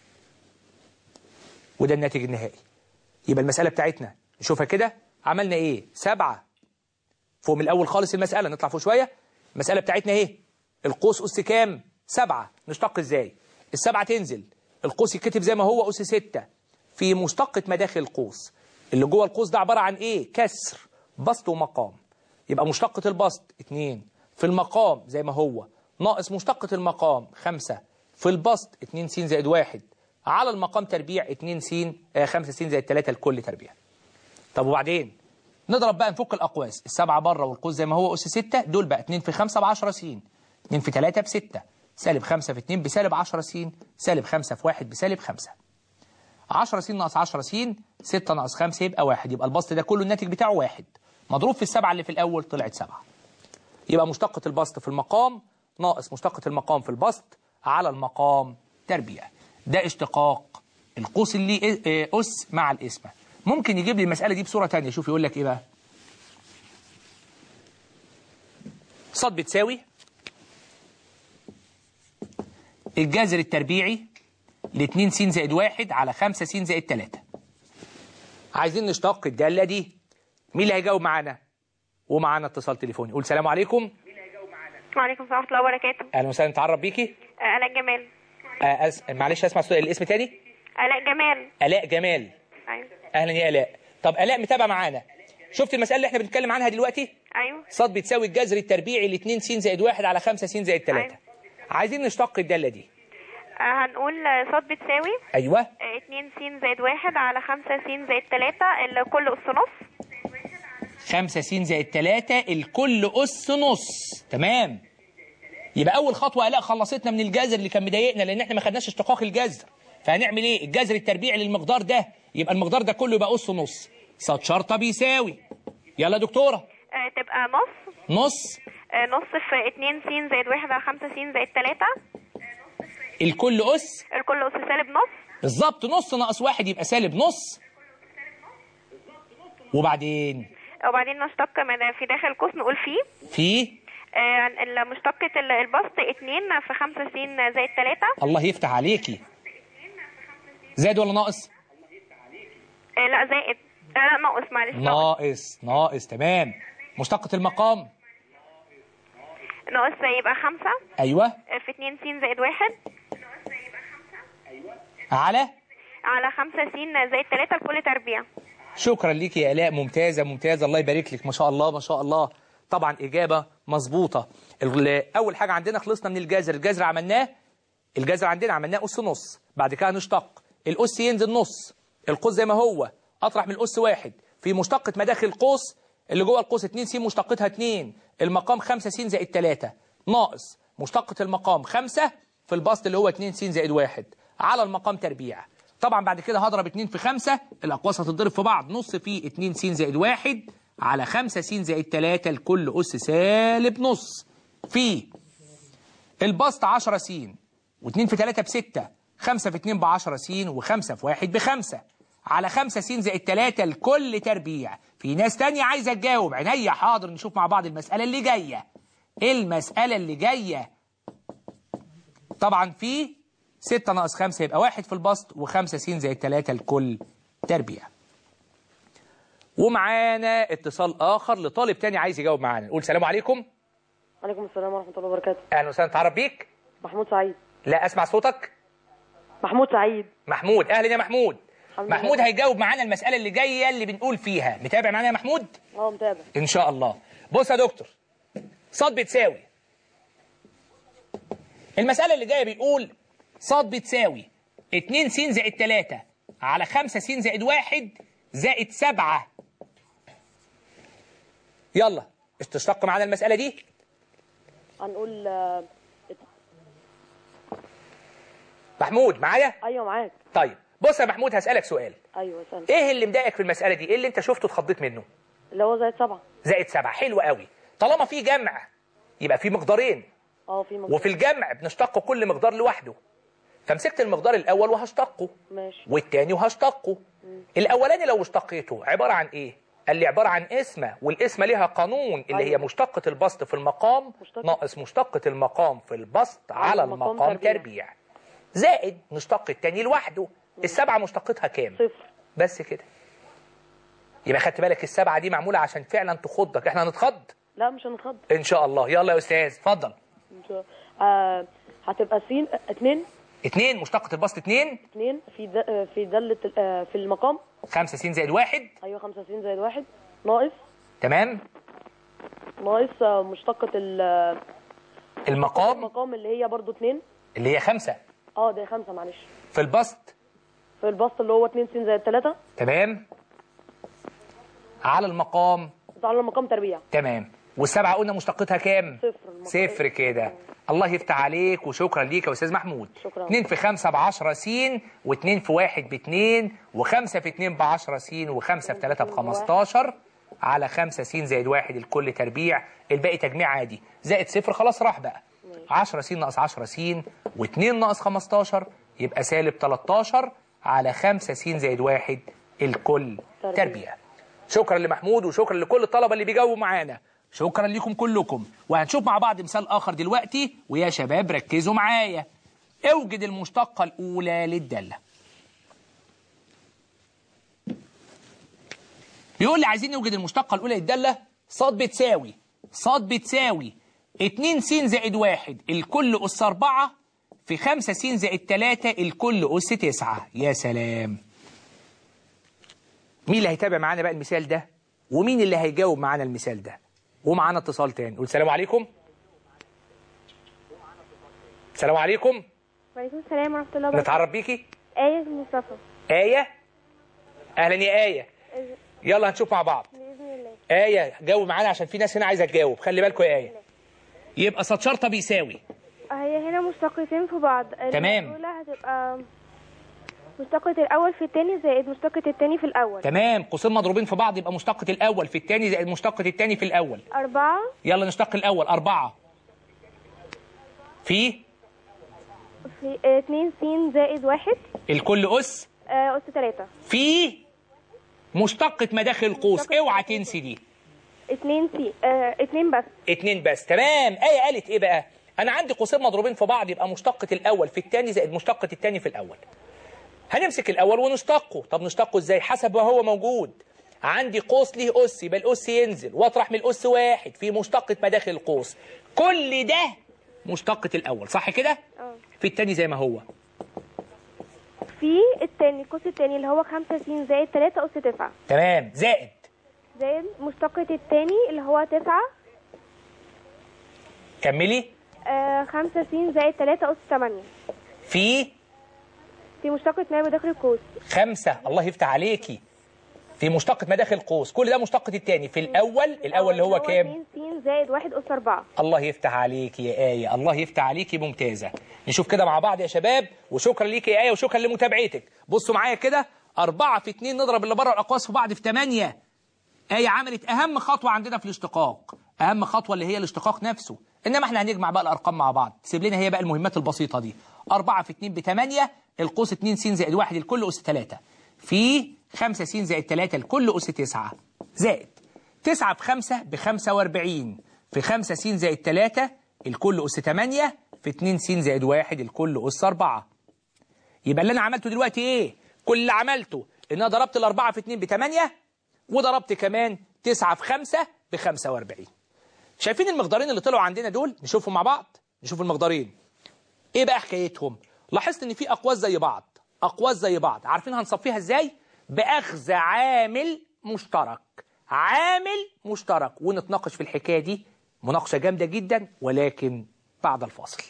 وده الناتج النهائي. يبقى المسألة بتاعتنا نشوفها كده، عملنا ايه؟ 7 فوق من الأول خالص المسألة، نطلع فوق شوية. المسألة بتاعتنا ايه؟ القوس أس كام؟ 7. نشتق ازاي؟ السبعة تنزل، القوس يتكتب زي ما هو أس 6 في مشتقة مداخل القوس. اللي جوه القوس ده عبارة عن ايه؟ كسر، بسط ومقام. يبقى مشتقة البسط 2 في المقام زي ما هو، ناقص مشتقة المقام 5 في البسط 2 س زائد 1 على المقام تربيع 2 س 5 س زائد 3 الكل تربيع. طب وبعدين نضرب بقى، نفك الأقواس. السبعة بره والقوس زي ما هو أس 6، دول بقى 2 في 5 ب 10 س، 2 في 3 ب 6، سالب 5 في 2 بسالب 10 س، سالب 5 في 1 بسالب 5. 10 س ناقص 10 س، 6 ناقص 5 يبقى 1. يبقى البسط ده كله الناتج بتاعه 1 مضروب في السبعة اللي في الأول طلعت 7. يبقى مشتقة البسط في المقام ناقص مشتقة المقام في البسط على المقام تربيع. ده اشتقاق القوس اللي أس مع القسمة. ممكن يجيب لي المسألة دي بصورة تانية. شوف يقول لك ايه بقى. ص بتساوي الجذر التربيعي ل 2 س زائد 1 على 5 س زائد 3. عايزين نشتق الدالة دي. مين اللي هيجاوب معانا؟ ومعانا اتصال تليفوني. قول سلام عليكم. وعليكم السلام ورحمة الله وبركاته. اهلا وسهلا، نتعرف بيكي. آلاء جمال. معلش اسمع الاسم تاني. آلاء جمال. آلاء جمال. ايوه. اهلا يا آلاء. طب آلاء متابعة معانا. شفت المسألة اللي احنا بنتكلم عنها دلوقتي؟ ايوه. ص بتساوي الجذر التربيعي ل 2 س زائد 1 على 5 س زائد 3. أيوة. عايزين نشتق الدالة دي. هنقول ص بتساوي ايوه 2 س زائد 1 على 5 س زائد 3 الكل أس نص. 5 س زائد 3 الكل أس نص. تمام. يبقى أول خطوة آلاء خلصتنا من الجذر اللي كان مضايقنا، لأن احنا ما خدناش اشتقاق الجذر. فهنعمل إيه؟ الجذر التربيعي للمقدار ده، يبقى المقدار ده كله يبقى أس نص. ص شرطة بيساوي. يلا يا دكتورة. تبقى نص. نص. نص في 2 س زائد 1 على 5 س زائد 3 الكل أس. الكل أس سالب نص. بالظبط، نص ناقص 1 يبقى سالب نص. وبعدين نشتق في داخل القوس نقول في مشتقة البسط 2 في 5 س زائد 3. الله يفتح عليكي. زائد ولا ناقص؟ لا زائد. لا ناقص، معلش. ناقص. تمام. مشتقة المقام ناقص يبقى 5. ايوه. في 2 س زائد 1 على 5 س زائد 3 الكل تربيع. شكرا ليكي يا آلاء، ممتازة الله يبارك لك، ما شاء الله ما شاء الله. طبعا إجابة مظبوطة. أول حاجة عندنا خلصنا من الجذر. الجذر عملناه، الجذر عندنا عملناه أس نص. بعد كده هنشتق الأس ينزل نص، القوس زي ما هو، أطرح من الأس 1 في مشتقة مداخل القوس اللي جوه القوس 2 س مشتقتها 2، المقام 5 س زائد 3 ناقص مشتقة المقام 5 في البسط اللي هو 2 س زائد 1 على المقام تربيع. طبعا بعد كده هضرب 2 في 5، الأقواس هتتضرب في بعض. نص في 2 س زائد 1 على 5 س زائد 3 الكل أس سالب نص في البسط 10 س، و2 في 3 ب6، 5 في 2 ب10 س، و5 في 1 ب5 على 5 س زائد 3 الكل تربيع. في ناس تانية عايزة تجاوب. عينيا حاضر. نشوف مع بعض المسألة اللي جاية. المسألة اللي جاية طبعا في 6 ناقص 5 يبقى 1 في البسط، و5 س زائد 3 الكل تربيع. ومعانا اتصال آخر لطالب تاني عايز يجاوب معانا. نقول سلام عليكم. وعليكم السلام ورحمة الله وبركاته. أهلا وسهلا، نتعرف بيك. محمود سعيد. لا أسمع صوتك. محمود سعيد. محمود. أهلا يا محمود. محمود هيجاوب معانا المسألة اللي جاية اللي بنقول فيها. متابع معانا يا محمود؟ متابع إن شاء الله. بص يا دكتور، ص بتساوي، المسألة اللي جاية بيقول ص بتساوي 2 س زائد 3 على 5 س زائد 1 زائد 7. يلا تشتق معانا المسألة دي. هنقول محمود معايا؟ ايوه معاك. طيب بص يا محمود، هسألك سؤال. ايوه سنة. ايه اللي مضايقك في المسألة دي؟ ايه اللي انت شفته اتخضيت منه؟ اللي هو زائد 7. زائد 7. حلو قوي. طالما في جمع يبقى في مقدارين. في مقدار. وفي الجمع بنشتق كل مقدار لوحده. فمسكت المقدار الاول وهشتقه، ماشي، والتاني وهشتقه. الاولاني لو اشتقيته عباره عن ايه؟ قال لي عباره عن اسمه، والاسمه ليها قانون اللي هي مشتقه البسط في المقام ناقص مشتقه المقام في البسط على المقام تربيع، زائد نشتق التاني لوحده. السبعه مشتقتها كام؟ 0. بس كده. يبقى خدت بالك السبعه دي معموله عشان فعلا تخضك. احنا هنتخض؟ لا مش هنخض ان شاء الله. يلا يا استاذ اتفضل. هتبقى س 2. 2 مشتقة البسط 2 في دالة في المقام 5 س زائد 1. ايوه 5 س زائد 1 ناقص. تمام. ناقص مشتقة المقام اللي هي برضو 2 اللي هي 5. ده 5 معلش. في البسط اللي هو 2 س زائد 3. تمام. على المقام تربيع. تمام. والسبعة قلنا مشتقتها كام؟ 0. 0 كده. الله يفتح عليك وشكرا ليك يا استاذ محمود. شكرا. 2 في 5 ب 10 س، و2 في 1 ب 2، و5 في 2 ب 10 س، و5 في 3 ب 15 على 5 س زائد 1 الكل تربيع. الباقي تجميع عادي، زائد 0 خلاص راح بقى. 10 س ناقص 10 س، و2 ناقص 15 يبقى سالب 13 على 5 س زائد 1 الكل تربيع. شكرا لمحمود وشكرا لكل الطلبة اللي بيجاوبوا معانا. شكرا لكم كلكم. وهنشوف مع بعض مثال آخر دلوقتي. ويا شباب ركزوا معايا. اوجد المشتقة الأولى للدالة. بيقول لي عايزين نوجد المشتقة الأولى للدالة. ص بتساوي 2 س زائد 1 الكل أس 4 في 5 س زائد 3 الكل أس 9. يا سلام. مين اللي هيتابع معانا بقى المثال ده؟ ومين اللي هيجاوب معانا المثال ده؟ ومعانا اتصال تاني. قول السلام عليكم. السلام عليكم. وعليكم السلام ورحمة الله وبركاته. نتعرف بيكي؟ آية مصطفى. آية؟ أهلا يا آية. يلا هنشوف مع بعض. بإذن الله. آية جاوب معانا عشان في ناس هنا عايزة تجاوب. خلي بالكم يا آية. يبقى صاد شرطة بيساوي. هي هنا مشتقتين في بعض. تمام. الأولى هتبقى مشتقة الأول في الثاني زائد مشتقة الثاني في الأول. تمام. قوسين مضروبين في بعض يبقى مشتقة الأول في الثاني زائد مشتقة الثاني في الأول. 4. يلا نشتق الأول. 4 في 2 س زائد 1 الكل أس 3 في مشتقة مداخل القوس. اوعى تنسي دي. 2 بس. 2 بس. تمام. آية قالت ايه بقى؟ انا عندي قوسين مضروبين في بعض يبقى مشتقة الاول في الثاني زائد مشتقة الثاني في الاول. هنمسك الاول ونشتقه. طب نشتقه ازاي؟ حسب ما هو موجود. عندي قوس ليه اس يبقى الاس ينزل واطرح من الاس 1 في مشتقة مداخل القوس. كل ده مشتقة الاول صح كده؟ في الثاني زي ما هو. في الثاني القوس الثاني اللي هو 5 س زائد 3 أس 9. تمام. زائد مشتقة الثاني اللي هو 9. كملي. 5 س زائد 3 أس 8. في مشتقة ما بداخل القوس. 5. الله يفتح عليكي. في مشتقة مداخل القوس. كل ده مشتقة الثاني في الأول اللي هو كام؟ 2 س زائد 1 أس 4. الله يفتح عليكي يا آية. الله يفتح عليكي. ممتازة. نشوف كده مع بعض يا شباب. وشكرا ليكي يا آية وشكرا لمتابعتك. بصوا معايا كده. 4 في 2 نضرب اللي بره الأقواس في بعض في 8. آية عملت أهم خطوة عندنا في الاشتقاق. أهم خطوة اللي هي الاشتقاق نفسه. إنما احنا هنجمع بقى الأرقام مع بعض. سيب لنا هي بقى المهمات البسيطة دي. 4 في 2 ب 8 القوس 2 س زائد 1 الكل أس 3 في 5 س زائد 3 الكل أس 9 زائد 9 في 5 ب 45 في 5 س زائد 3 الكل أس 8 في 2 س زائد 1 الكل أس 4. يبقى اللي أنا عملته دلوقتي إيه؟ كل اللي عملته إن أنا ضربت ال4 في 2 ب 8 وضربت كمان 9 في 5 ب 45. شايفين المقدارين اللي طلعوا عندنا دول؟ نشوفهم مع بعض. نشوف المقدارين إيه بقى حكايتهم. لاحظت إن في أقواس زي بعض. أقواس زي بعض. عارفين هنصفيها إزاي؟ بأخذ عامل مشترك. عامل مشترك. ونتناقش في الحكاية دي مناقشة جامدة جدا ولكن بعد الفاصل.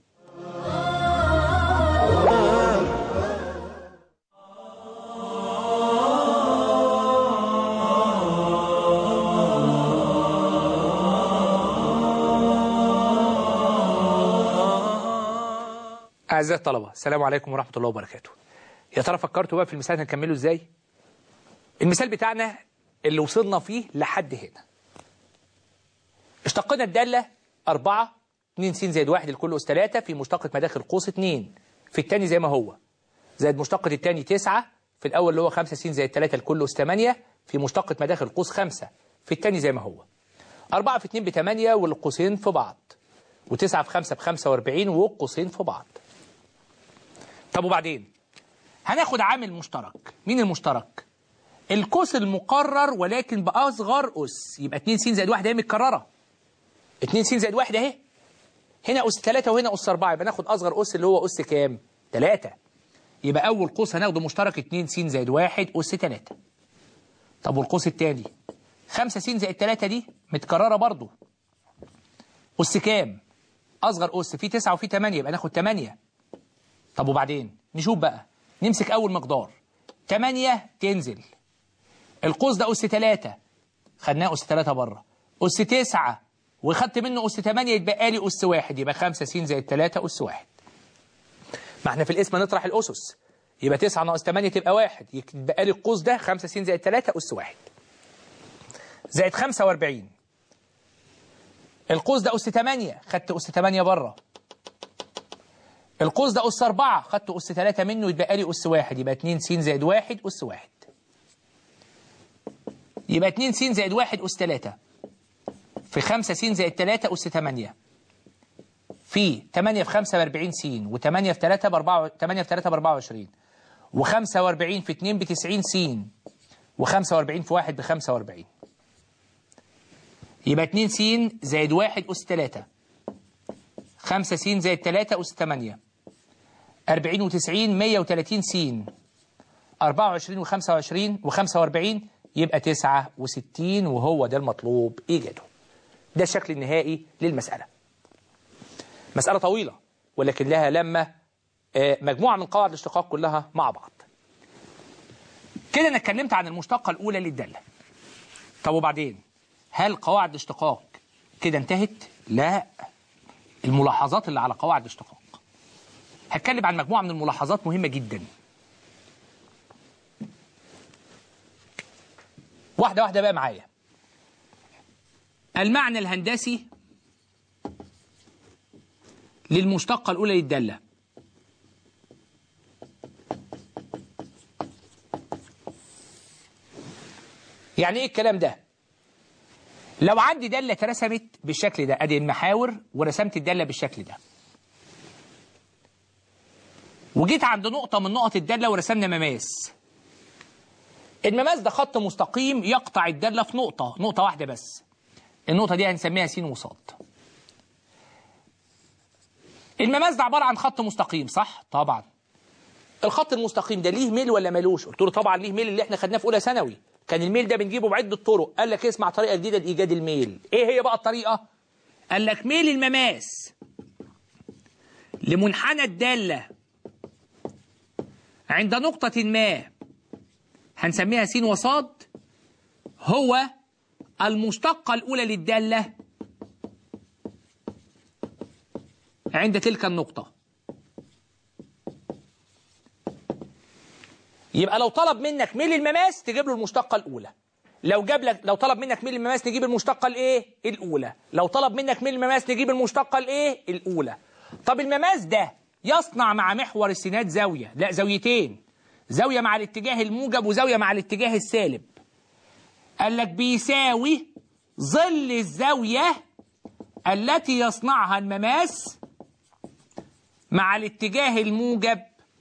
أعزائي الطلبة السلام عليكم ورحمة الله وبركاته. يا ترى فكرتوا بقى في المثال هنكمله ازاي؟ المثال بتاعنا اللي وصلنا فيه لحد هنا. اشتقنا الدالة 4 2 س زائد 1 لكل أس 3 في مشتقة مداخل قوس 2 في الثاني زي ما هو، زائد مشتقة الثاني 9 في الأول اللي هو 5 س زائد 3 لكل أس 8 في مشتقة مداخل قوس 5 في الثاني زي ما هو. 4 في 2 ب8 والقوسين في بعض، و9 في 5 ب45 والقوسين في بعض. طب وبعدين هناخد عامل مشترك. مين المشترك؟ القوس المقرر ولكن بأصغر أس، يبقى 2 س زائد 1 اهي متكررة، 2 س زائد 1 اهي، هنا أس 3 وهنا أس 4، يبقى ناخد أصغر أس اللي هو أس كام؟ 3. يبقى أول قوس هناخده مشترك 2 س زائد 1 أس 3. طب والقوس الثاني 5 س زائد 3 دي متكررة برضو، أس كام؟ أصغر أس، في 9 وفي 8 يبقى ناخد 8. طب وبعدين نشوف بقى، نمسك أول مقدار 8 تنزل، القوس ده أس 3 خدناه أس 3 بره، أس 9 وخدت منه أس 8 يتبقى لي أس 1، يبقى 5 س زائد 3 أس 1. ما احنا في الاسم نطرح الأسس، يبقى 9 ناقص 8 تبقى 1، يتبقى لي القوس ده 5 س زائد 3 أس 1 زائد 45. القوس ده أس 8 خدت أس 8 بره، القوس ده أس 4 خدت أس 3 منه يتبقى لي أس 1، يبقى 2 س زائد 1 أس 1. يبقى 2 س زائد 1 أس 3 في 5 س زائد 3 أس 8 في 8 في 5 ب 40 س و8 في 3 ب 24 و45 في 2 ب 90 س و45 في 1 ب 45. يبقى 2 س زائد 1 أس 3 5 س زائد 3 أس 8 40 و90 130 س 24 و25 و45 يبقى 69، وهو ده المطلوب إيجاده. ده الشكل النهائي للمسألة. مسألة طويلة ولكن لها لما مجموعة من قواعد الاشتقاق كلها مع بعض. كده أنا اتكلمت عن المشتقة الأولى للدالة. طب وبعدين هل قواعد الاشتقاق كده انتهت؟ لا، الملاحظات اللي على قواعد الاشتقاق. هتكلم عن مجموعة من الملاحظات مهمة جدا، واحدة واحدة بقى معايا. المعنى الهندسي للمشتقة الأولى للدالة. يعني ايه الكلام ده؟ لو عندي دالة اترسمت بالشكل ده، ادي المحاور ورسمت الدالة بالشكل ده، وجيت عند نقطة من نقط الدالة ورسمنا مماس. المماس ده خط مستقيم يقطع الدالة في نقطة واحدة بس. النقطة دي هنسميها س وصاد. المماس ده عبارة عن خط مستقيم، صح؟ طبعا. الخط المستقيم ده ليه ميل ولا مالوش؟ قلت له طبعا ليه ميل، اللي احنا خدناه في اولى ثانوي. كان الميل ده بنجيبه بعدة طرق. قال لك اسمع طريقة جديدة لإيجاد الميل. ايه هي بقى الطريقة؟ قال لك ميل المماس لمنحنى الدالة عند نقطة ما هنسميها س وصاد هو المشتقة الأولى للدالة عند تلك النقطة. يبقى لو طلب منك ميل المماس تجيب له المشتقة الأولى. لو طلب منك ميل المماس نجيب المشتقة الإيه؟ الأولى. لو طلب منك ميل المماس نجيب المشتقة الإيه؟ الأولى. طب المماس ده يصنع مع محور السينات زاوية، لا زاويتين، زاوية مع الاتجاه الموجب وزاوية مع الاتجاه السالب. قال لك بيساوي ظل الزاوية التي يصنعها المماس مع الاتجاه الموجب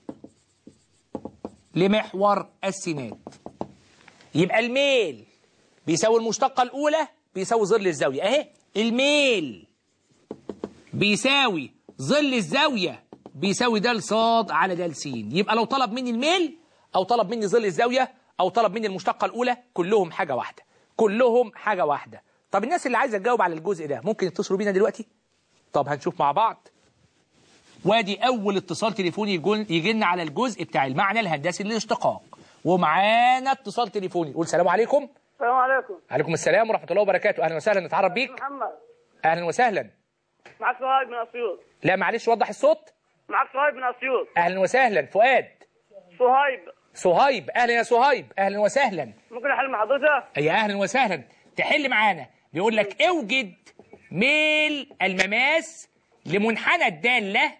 لمحور السينات. يبقى الميل بيساوي المشتقة الأولى بيساوي ظل الزاوية أهي. الميل بيساوي ظل الزاوية بيساوي د ص على د س. يبقى لو طلب مني الميل أو طلب مني ظل الزاوية أو طلب مني المشتقة الأولى كلهم حاجة واحدة، كلهم حاجة واحدة. طب الناس اللي عايزة تجاوب على الجزء ده ممكن يتصلوا بينا دلوقتي؟ طب هنشوف مع بعض. وادي أول اتصال تليفوني يجي لنا على الجزء بتاع المعنى الهندسي للاشتقاق، ومعانا اتصال تليفوني. قول السلام عليكم. السلام عليكم. عليكم السلام ورحمة الله وبركاته. أهلا وسهلا، نتعرف بيك. محمد. أهلا وسهلا. معك صهيب من أسيوط. لا معلش وضح الصوت. معك صهيب من أسيوط. أهلا وسهلا. فؤاد. صهيب. أهلا يا صهيب، أهلا وسهلا. ممكن أحل مع حضرتك؟ يا أهلا وسهلا. تحل معانا. بيقول لك اوجد ميل المماس لمنحنى الدالة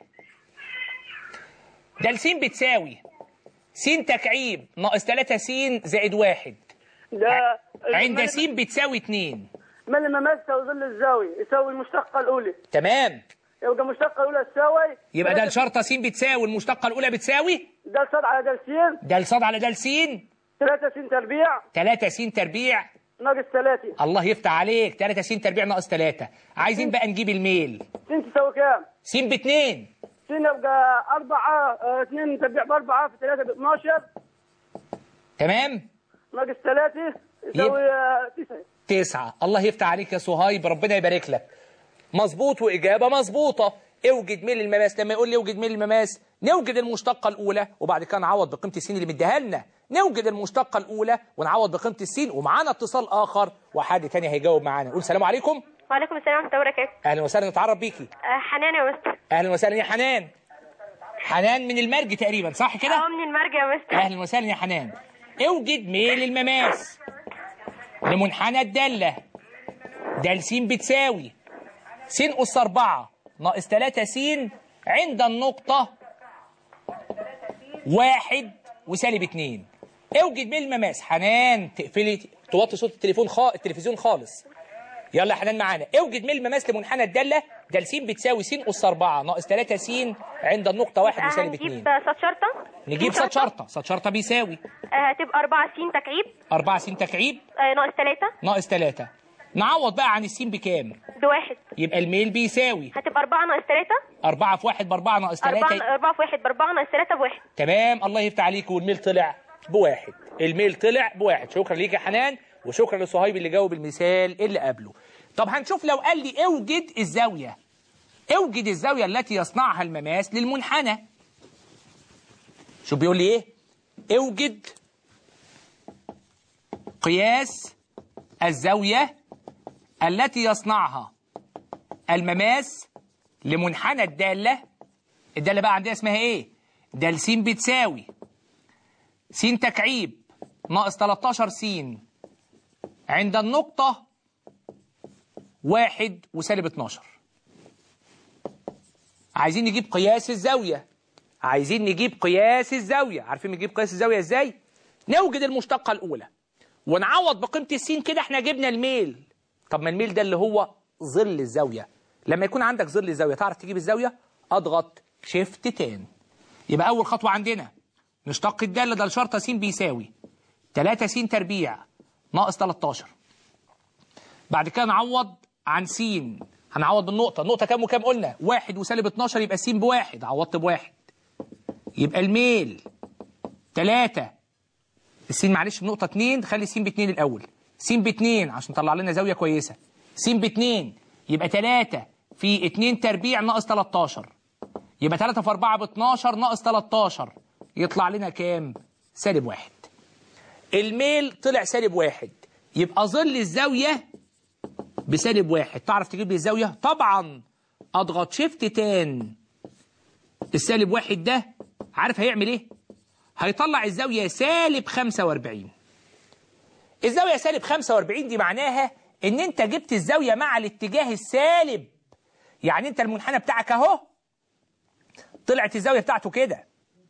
د س بتساوي س تكعيب ناقص 3 س زائد 1 ده عند س بتساوي 2. من المماس يساوي ظل الزاوية يساوي المشتقة الأولى. تمام. يبقى المشتقة الأولى تساوي يبقى د شرطة س بتساوي المشتقة الأولى بتساوي د ص على د س د ص على د س 3 س تربيع 3 س تربيع ناقص 3. الله يفتح عليك 3 س تربيع ناقص 3. عايزين بقى نجيب الميل. س تساوي كام؟ س ب2. س يبقى 4 2 تربيع ب4 في 3 ب12. تمام. ناقص 3 يساوي 9. 9. الله يفتح عليك يا صهيب، ربنا يبارك لك. مظبوط وإجابة مظبوطة. اوجد ميل المماس. لما يقول لي اوجد ميل المماس نوجد المشتقة الأولى وبعد كده نعوض بقيمة السين اللي مديها لنا. نوجد المشتقة الأولى ونعوض بقيمة السين. ومعانا اتصال آخر وحد تاني هيجاوب معانا. نقول السلام عليكم. وعليكم السلام ورحمة الله وبركاته. أهلا وسهلا، نتعرف بيكي. حنان يا مستر. أهلا وسهلا يا حنان. حنان من المرج تقريبا صح كده؟ من المرج يا مستر. أهلا وسهلا يا حنان. اوجد ميل المماس لمنحنى الدالة د س بتساوي س أس 4 ناقص 3 س عند النقطة 1 وسالب 2. اوجد ميل المماس. حنان تقفلي توطي صوت التلفزيون خالص. يلا يا حنان معانا. اوجد ميل المماس لمنحنى الدالة د س بتساوي س أس 4 ناقص 3 س عند النقطة 1 وسالب 2. هنجيب صاد شرطة. نجيب صاد شرطة. صاد شرطة بيساوي هتبقى 4 س تكعيب 4 س تكعيب ناقص 3 ناقص 3. نعوض بقى عن السين بكام؟ ب1. يبقى الميل بيساوي هتبقى 4 ناقص 3 4 في 1 ب4 ناقص 3 4 في 1 ب4 ناقص 3 ب1. تمام. الله يفتح عليك. والميل طلع ب1. الميل طلع ب1. شكرا ليك يا حنان وشكرا لصهيب اللي جاوب المثال اللي قبله. طب هنشوف لو قال لي اوجد الزاوية. اوجد الزاوية التي يصنعها المماس للمنحنى. شوف بيقول لي ايه؟ اوجد قياس الزاوية التي يصنعها المماس لمنحنى الدالة. الدالة بقى عندنا اسمها ايه؟ د س بتساوي س تكعيب ناقص 13 س عند النقطة 1 وسالب 12. عايزين نجيب قياس الزاوية. عايزين نجيب قياس الزاوية. عارفين نجيب قياس الزاوية ازاي؟ نوجد المشتقة الأولى ونعوض بقيمة السين. كده احنا جبنا الميل. طب ما الميل ده اللي هو ظل الزاوية. لما يكون عندك ظل الزاوية تعرف تجيب الزاوية؟ اضغط شيفت تان. يبقى أول خطوة عندنا نشتق الدالة ده لشرطة س بيساوي 3 س تربيع ناقص 13. بعد كده نعوض عن س. هنعوض بالنقطة. النقطة كام وكام قلنا؟ 1 وسالب 12 يبقى س ب1. عوضت ب1 يبقى الميل 3 السين معلش بنقطة 2 خلي س ب2 الأول. س ب2 عشان نطلع لنا زاوية كويسة. س ب2 يبقى 3 في 2 تربيع ناقص 13. يبقى 3 في 4 ب 12 ناقص 13 يطلع لنا كام؟ سالب 1. الميل طلع سالب 1 يبقى ظل الزاوية بسالب 1. تعرف تجيب لي الزاوية؟ طبعا اضغط شيفت تان. السالب 1 ده عارف هيعمل ايه؟ هيطلع الزاوية سالب 45. الزاوية سالب 45 دي معناها ان انت جبت الزاوية مع الاتجاه السالب. يعني انت المنحنى بتاعك اهو طلعت الزاوية بتاعته كده.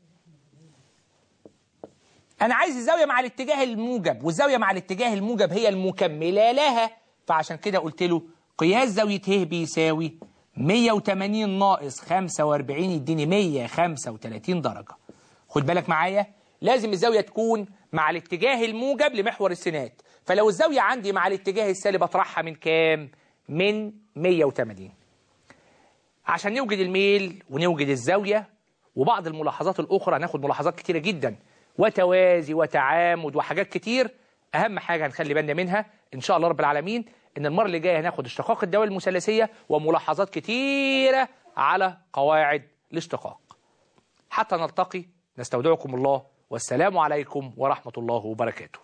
انا عايز الزاوية مع الاتجاه الموجب، والزاوية مع الاتجاه الموجب هي المكملة لها. فعشان كده قلت له قياس زاوية ه بيساوي 180 ناقص 45 يديني 135 درجة. خد بالك معايا، لازم الزاوية تكون مع الاتجاه الموجب لمحور السينات. فلو الزاوية عندي مع الاتجاه السالب اطرحها من كام؟ من 180. عشان نوجد الميل ونوجد الزاوية وبعض الملاحظات الأخرى، هناخد ملاحظات كتيرة جدا وتوازي وتعامد وحاجات كتير. أهم حاجة هنخلي بالنا منها إن شاء الله رب العالمين إن المرة اللي جاية هناخد اشتقاق الدوال المثلثية وملاحظات كتيرة على قواعد الاشتقاق. حتى نلتقي نستودعكم الله والسلام عليكم ورحمة الله وبركاته.